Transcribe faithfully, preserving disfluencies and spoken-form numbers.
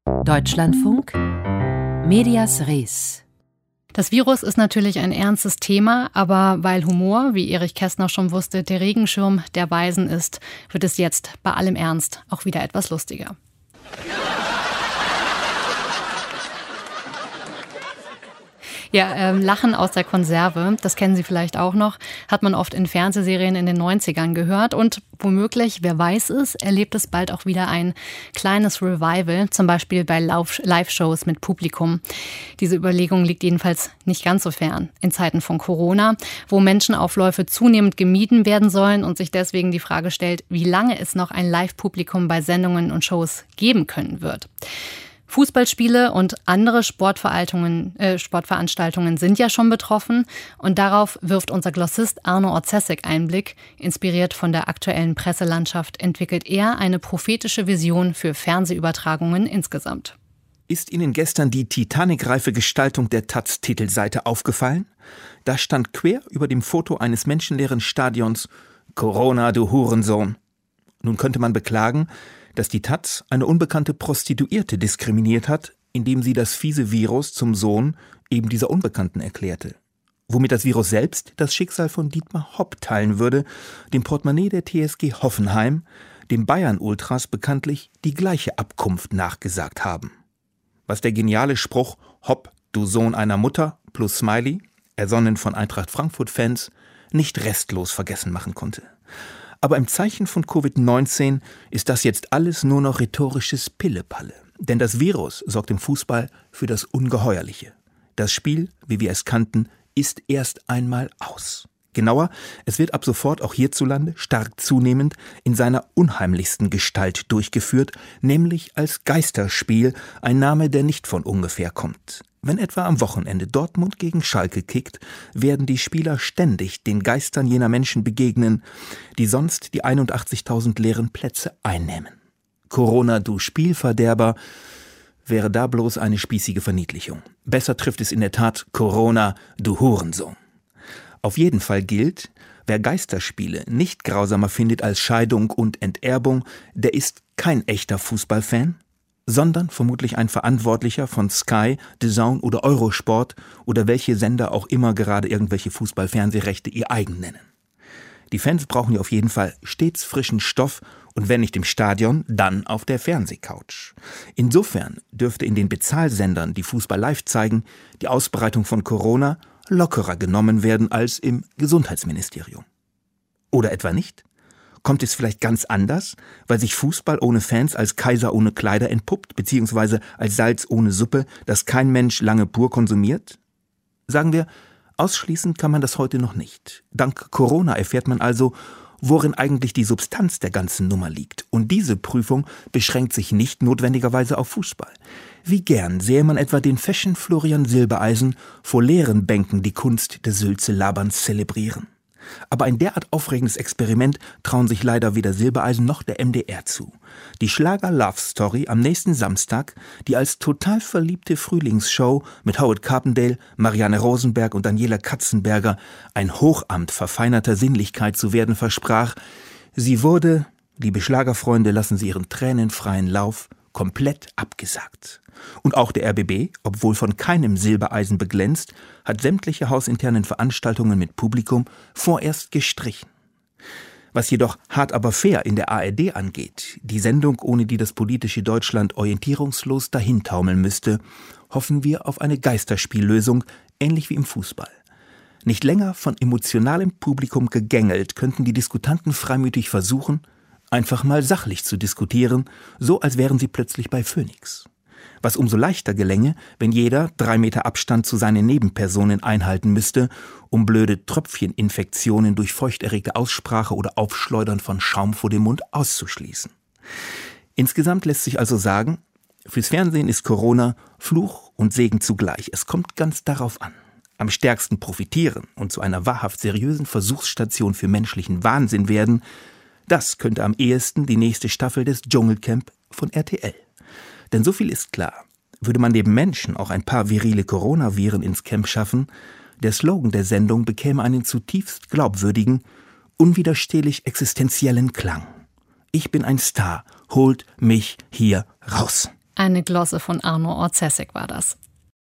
Deutschlandfunk Medias Res. Das Virus ist natürlich ein ernstes Thema, aber weil Humor, wie Erich Kästner schon wusste, der Regenschirm der Weisen ist, wird es jetzt bei allem Ernst auch wieder etwas lustiger. Ja, ähm, Lachen aus der Konserve, das kennen Sie vielleicht auch noch, hat man oft in Fernsehserien in den neunzigern gehört und womöglich, wer weiß es, erlebt es bald auch wieder ein kleines Revival, zum Beispiel bei Live-Shows mit Publikum. Diese Überlegung liegt jedenfalls nicht ganz so fern in Zeiten von Corona, wo Menschenaufläufe zunehmend gemieden werden sollen und sich deswegen die Frage stellt, wie lange es noch ein Live-Publikum bei Sendungen und Shows geben können wird. Fußballspiele und andere Sportveranstaltungen, äh, Sportveranstaltungen sind ja schon betroffen und darauf wirft unser Glossist Arno Orzesek einen Blick. Inspiriert von der aktuellen Presselandschaft entwickelt er eine prophetische Vision für Fernsehübertragungen insgesamt. Ist Ihnen gestern die Titanic-reife Gestaltung der Taz-Titelseite aufgefallen? Da stand quer über dem Foto eines menschenleeren Stadions »Corona, du Hurensohn«. Nun könnte man beklagen, dass die Taz eine unbekannte Prostituierte diskriminiert hat, indem sie das fiese Virus zum Sohn eben dieser Unbekannten erklärte. Womit das Virus selbst das Schicksal von Dietmar Hopp teilen würde, dem Portemonnaie der T S G Hoffenheim, dem Bayern-Ultras bekanntlich die gleiche Abkunft nachgesagt haben. Was der geniale Spruch »Hopp, du Sohn einer Mutter« plus Smiley, ersonnen von Eintracht Frankfurt-Fans, nicht restlos vergessen machen konnte. Aber im Zeichen von Covid neunzehn ist das jetzt alles nur noch rhetorisches Pillepalle. Denn das Virus sorgt im Fußball für das Ungeheuerliche. Das Spiel, wie wir es kannten, ist erst einmal aus. Genauer, es wird ab sofort auch hierzulande stark zunehmend in seiner unheimlichsten Gestalt durchgeführt, nämlich als Geisterspiel, ein Name, der nicht von ungefähr kommt. Wenn etwa am Wochenende Dortmund gegen Schalke kickt, werden die Spieler ständig den Geistern jener Menschen begegnen, die sonst die einundachtzigtausend leeren Plätze einnehmen. Corona, du Spielverderber, wäre da bloß eine spießige Verniedlichung. Besser trifft es in der Tat Corona, du Hurensohn. Auf jeden Fall gilt, wer Geisterspiele nicht grausamer findet als Scheidung und Enterbung, der ist kein echter Fußballfan, sondern vermutlich ein Verantwortlicher von Sky, D A Z N oder Eurosport oder welche Sender auch immer gerade irgendwelche Fußballfernsehrechte ihr eigen nennen. Die Fans brauchen ja auf jeden Fall stets frischen Stoff und wenn nicht im Stadion, dann auf der Fernsehcouch. Insofern dürfte in den Bezahlsendern, die Fußball live zeigen, die Ausbreitung von Corona lockerer genommen werden als im Gesundheitsministerium. Oder etwa nicht? Kommt es vielleicht ganz anders, weil sich Fußball ohne Fans als Kaiser ohne Kleider entpuppt, beziehungsweise als Salz ohne Suppe, das kein Mensch lange pur konsumiert? Sagen wir, ausschließen kann man das heute noch nicht. Dank Corona erfährt man also, worin eigentlich die Substanz der ganzen Nummer liegt. Und diese Prüfung beschränkt sich nicht notwendigerweise auf Fußball. Wie gern sähe man etwa den Fashion Florian Silbereisen vor leeren Bänken die Kunst des Sülze-Laberns zelebrieren. Aber ein derart aufregendes Experiment trauen sich leider weder Silbereisen noch der M D R zu. Die Schlager-Love-Story am nächsten Samstag, die als total verliebte Frühlingsshow mit Howard Carpendale, Marianne Rosenberg und Daniela Katzenberger ein Hochamt verfeinerter Sinnlichkeit zu werden versprach, sie wurde, liebe Schlagerfreunde, lassen Sie Ihren Tränen freien Lauf, komplett abgesagt. Und auch der R B B, obwohl von keinem Silbereisen beglänzt, hat sämtliche hausinternen Veranstaltungen mit Publikum vorerst gestrichen. Was jedoch hart aber fair in der A R D angeht, die Sendung, ohne die das politische Deutschland orientierungslos dahintaumeln müsste, hoffen wir auf eine Geisterspiellösung, ähnlich wie im Fußball. Nicht länger von emotionalem Publikum gegängelt, könnten die Diskutanten freimütig versuchen, einfach mal sachlich zu diskutieren, so als wären sie plötzlich bei Phoenix. Was umso leichter gelänge, wenn jeder drei Meter Abstand zu seinen Nebenpersonen einhalten müsste, um blöde Tröpfcheninfektionen durch feuchterregte Aussprache oder Aufschleudern von Schaum vor dem Mund auszuschließen. Insgesamt lässt sich also sagen, fürs Fernsehen ist Corona Fluch und Segen zugleich. Es kommt ganz darauf an. Am stärksten profitieren und zu einer wahrhaft seriösen Versuchsstation für menschlichen Wahnsinn werden, das könnte am ehesten die nächste Staffel des Dschungelcamp von R T L. Denn so viel ist klar, würde man neben Menschen auch ein paar virile Coronaviren ins Camp schaffen, der Slogan der Sendung bekäme einen zutiefst glaubwürdigen, unwiderstehlich existenziellen Klang. Ich bin ein Star, holt mich hier raus. Eine Glosse von Arno Orzesek war das.